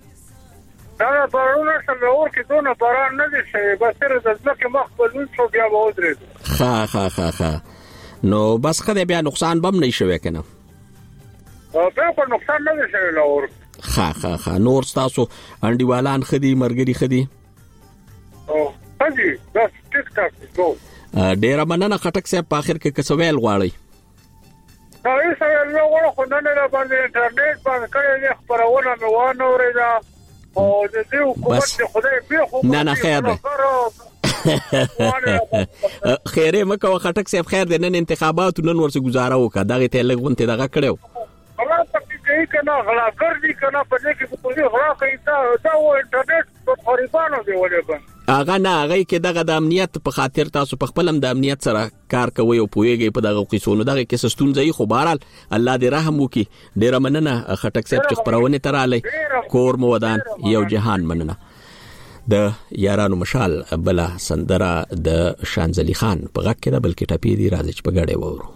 دا بارانونه چې لاهور کې دونه باران نه دي شي بس تر د ځمکې مخبلون شو بیا به ودرېد ها ها ها ها نو بس خدای بیا نقصان بم نه شوي کنه بیا په نقصان نه شي لاهور ها ها ها نور تاسو انډیوالان خدي مرګري خدي او خدي بس ټیک ټاک نو ډیر مننه خټک صاحب په اخر کې کسویل غواړي دا یې سوال نو غواړم خو نن نه باندې انټرنیټ باندې کړي خبرونه مې وانه ورېدا او د دې حکومت خدای په خو نه نه خیر ده خیره مکه خټک صاحب خیر ده نن انتخابات نن ورسې گزاره وکړه دغه ته لګونته دغه کړو الله پکې کوي کنه غلا کړی کنه په دې کې په دې غلا کوي دا دا و انټرنیټ په خریدانو دی ولې اغه نه هغه کې دغه د امنیت په خاطر تاسو په خپلم د امنیت سره کار کوي او پويږي په دغه قصونو دغه کې سستونځي خو بهرال الله دې رحم وکي ډیر مننه خټک صاحب چې خبرونه تراله کور مو ودان یو جهان مننه د یارانو مشال بلا سندره د شانزلی خان په غږ کې ده، بلکې ټپي دی، راځي چې په ګډه وورو.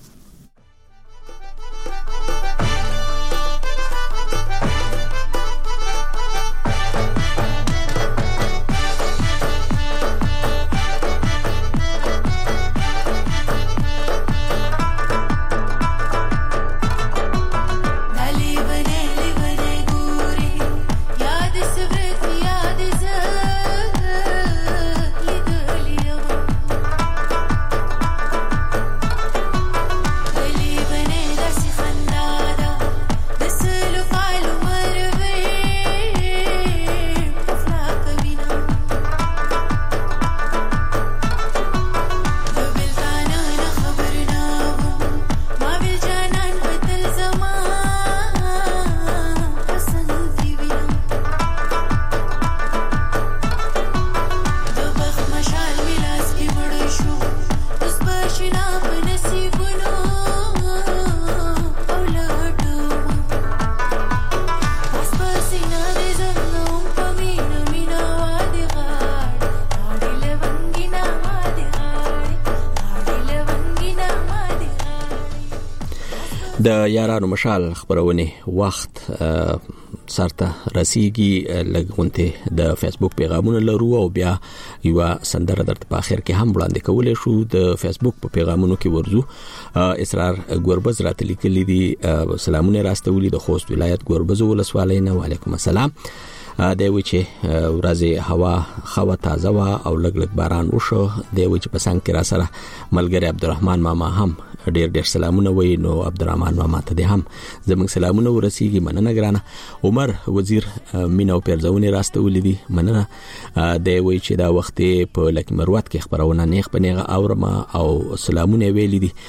د یارانو مشال خبرونه وخت سرته رسیږي، لګونته د فیسبوک پیغامونه لرو او بیا یو سندره درته په اخر کې هم وړاندې کولې شو. د فیسبوک په پیغامونو کې ورزو اسرار ګوربز راته لیکلي دي، سلامونه راستولي د خوست ولایت ګوربز ولسوالۍ نه. وعلیکم السلام. دی وی چې ورځې هوا خوا تازه وا او لګ لګ باران وشو. دی وی چې په څنګه کې را سره ملګری عبدالرحمن ماما هم ډیر ډیر سلامونه وای. نو عبدالرحمن ماما ته دې هم زموږ سلامونه ورسیږي. مننه ګرانه. عمر وزیر مینا او پیرزونی راستولې دي، مننه. دی وی چې دا وخت په لک مروت کې خبرونه نیغ په نیغه اورما او سلامونه ویلي دي.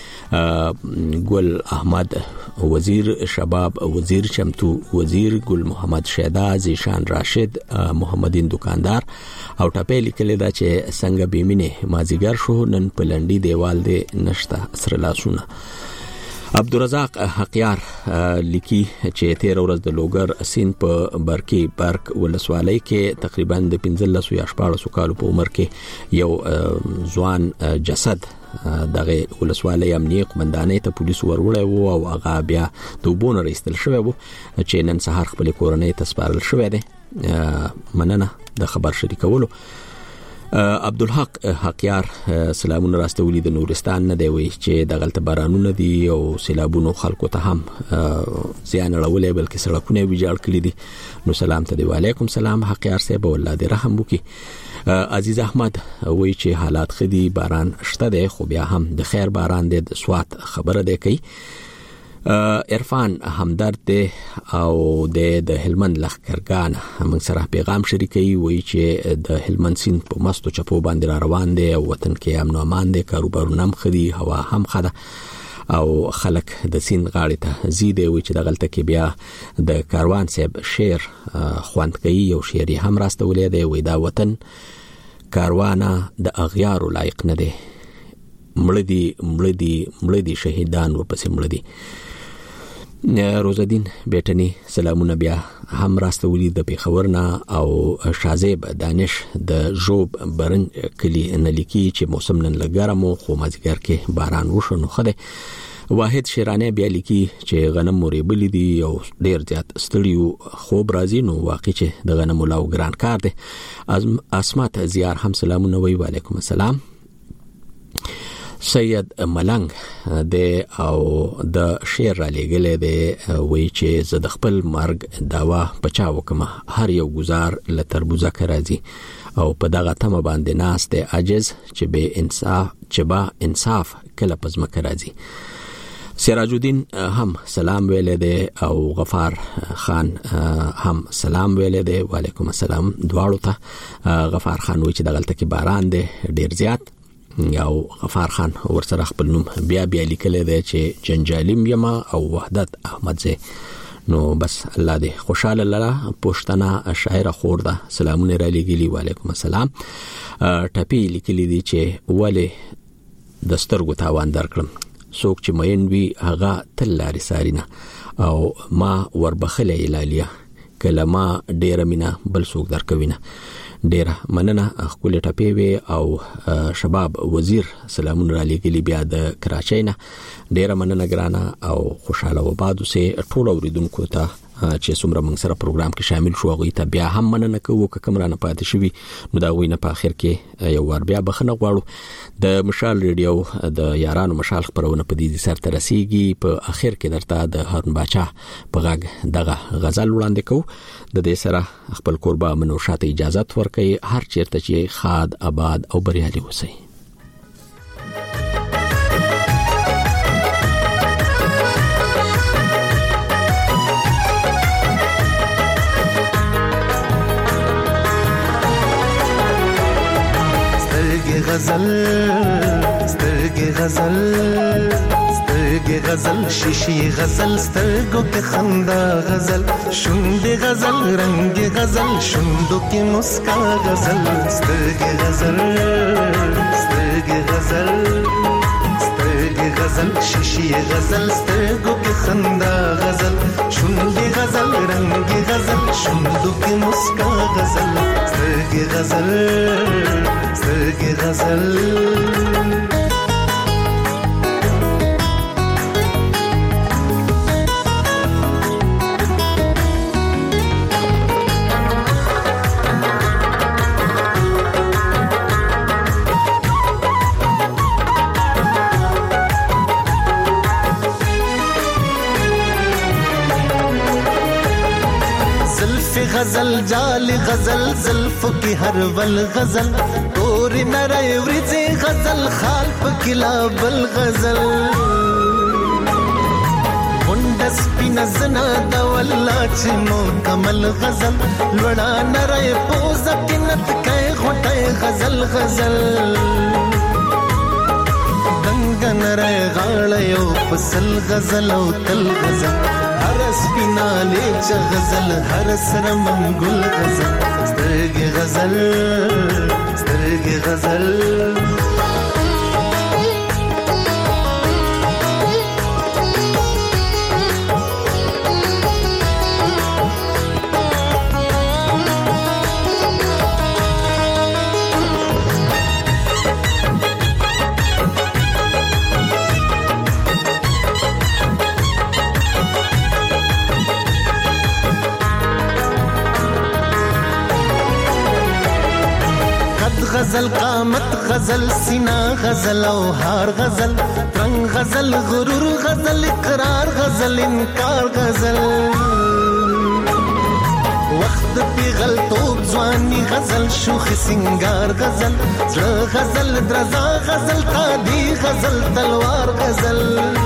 ګل احمد وزیر شباب وزیر چمتو وزیر ګل محمد شیدا زیشان راشد محمدین دکاندار او ټاپې لیکل دا چې څنګه بیمینه مازیګر شو نن پلنډي دیوال دې نشته سره لاسونه. عبدالرزاق حقیار لیکي چې تیر ورځ د لوګر سین په برکی پارک ولسوالۍ کې تقریبا د پنځلس یا شپاړس کالو په عمر کې یو ځوان جسد دغه ولسوالۍ امنیه قومندانۍ ته پولیس ورولې وو او هغه بیا د وبونه رئیستل شوی وو چې نن سهار خپل کورنۍ ته سپارل شوی دی. مننه د خبر شریکولو. عبدالحق حقیار سلامونه راستولي د نورستان نه دی، وی چې د غلط بارانونه دي او سیلابونو خلکو ته هم زیان اړولې بلکې سړکونه ویجاړ کړي دي. نو سلام ته دی. وعلیکم سلام حقیار صاحب، والله دې رحم وکړي. عزیز احمد وی چې حالات خدي باران شته دی خو بیا هم د خیر باران دی د سوات خبره دی کوي. عرفان همدرد دی او د هلمند لخکرګان موږ سره پیغام شریکي، وی چې د هلمند سین په مستو چپو باندې را روان دی او وطن کې امن او امان دی، کاروبارونه هم خدي، هوا هم خده او خلک د سین غاړې ته زیده. وی چې د غلطه کې بیا د کاروان صاحب شعر خوند کوي، یو شعر هم راستولې دی. وی دا وطن کاروانه د اغیارو لایق نه دی، مړدي مړدي مړدي شهیدان ورپسې مړدي. روزالدین بیٹنی سلامونه بیا هم راستولي د پیښورنا او شازیب دانش د جوب برن کلی ان لیکي چې موسم نن لګرمو خو مازیګر کې باران وشو نو خده. واحد شیرانه بیا لیکي چې غنم موريبل دي او ډیر زیات ستړیو خوب راځي، نو واقع چې د غنم لاو ګران کار دی. اسمت زیار هم سلامونه وی. وعلیکم السلام. سید ملنګ د او د شعر را لګلې د وی چې ز د خپل مرګ داوا بچاو کما هر یو گزار ل تربوزه کرازي او په دغه تمه باندې ناس ته عجز چې به انصاف چې با انصاف کله پزما کرازي. سراج الدین هم سلام ویلې ده او غفار خان هم سلام ویلې ده. وعلیکم السلام دواړو ته. غفار خان وی چې دغلته کې باران ده ډیر زیات، او غفار خان ورسره خپل نوم بیا بیا لیکل دی چې جنجالیم یما او وحدت احمد زه. نو بس الله دې خوشاله لره. پښتنه شاعر خورده سلامونه را لګلی. وعلیکم السلام. ټپی لیکلی دی چې ولی د سترګو تاوان درکړم، څوک چې مین وی هغه تل لاري سارینا او ما وربخله الالیا کله ما ډیر مینا بل څوک درکوینه. ډیره مننه خپل ټپې وی او شباب وزیر سلامون را لګلی بیا د کراچۍ نه ډیره مننه ګرانه او خوشاله وبادو سه ټول اوریدونکو ته چې څومره موږ سره پروګرام کې شامل شو غوي ته بیا هم مننه کوو که کمرانه پاتې شوی نو دا غوینه په اخر کې یو ور بیا بخنه غواړو د مشال ریډیو د یارانو مشال خبرونه په دې سر ته رسیږي په اخر کې درته د هارون باچا په غږ دغه غزل وړاندې کوو د دې سره خپل قربا منو شاته اجازه ورکړي هر چیرته چې خاد آباد او بریالي اوسئ. غزل سترګې غزل سترګې غزل شیشي غزل سترګو کې خندا غزل شونډې غزل رنگ غزل شونډو کې مسکا غزل سترګې غزل سترګې غزل سترګې غزل شیشي غزل سترګو کې خندا غزل شونډې غزل رنگ غزل شونډو کې مسکا غزل سترګې غزل سترګې غزل غزل جال غزل زلف کی ہر ول غزل تور نرے ورځ غزل خال پکلا بل غزل وندس پینزنا د والله چې مو کمل غزل لوړا نرے پوز کینت کای غټه غزل غزل دنګ نرے غاړ یو پسل غزل او تل غزل هر سپینا لیچ غزل هر سر منګل غزل سترګې غزل سترګې غزل غزل قامت غزل سینا غزل او هار غزل رنگ غزل غرور غزل اقرار غزل انکار غزل وخت پیغل توب ځواني غزل شوخ سنگار غزل زړه غزل درزا غزل تادي غزل تلوار غزل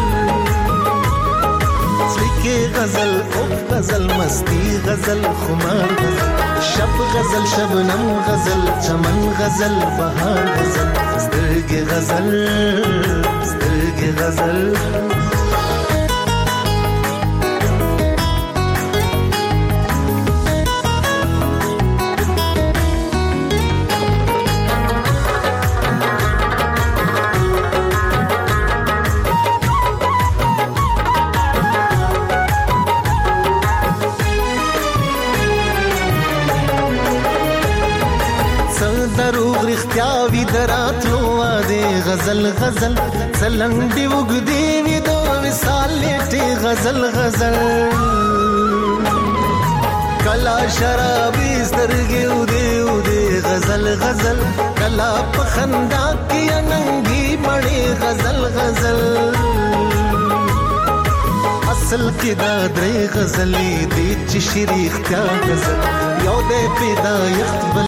سلیکه غزل او غزل مستی غزل خمار غزل شب غزل شبنم غزل چمن غزل بهار غزل سترګې غزل سترګې غزل وی دراتلو واده غزل غزل سلنګ دی وګدی وی دو وصال لټي غزل غزل کلا شرابي سترګې ودی ودی غزل غزل کلا پخندا کی ننګي مړي غزل غزل اصل کې دا درې غزلې دي چې شریخ کیا غزل یو دې پیدا یخت بل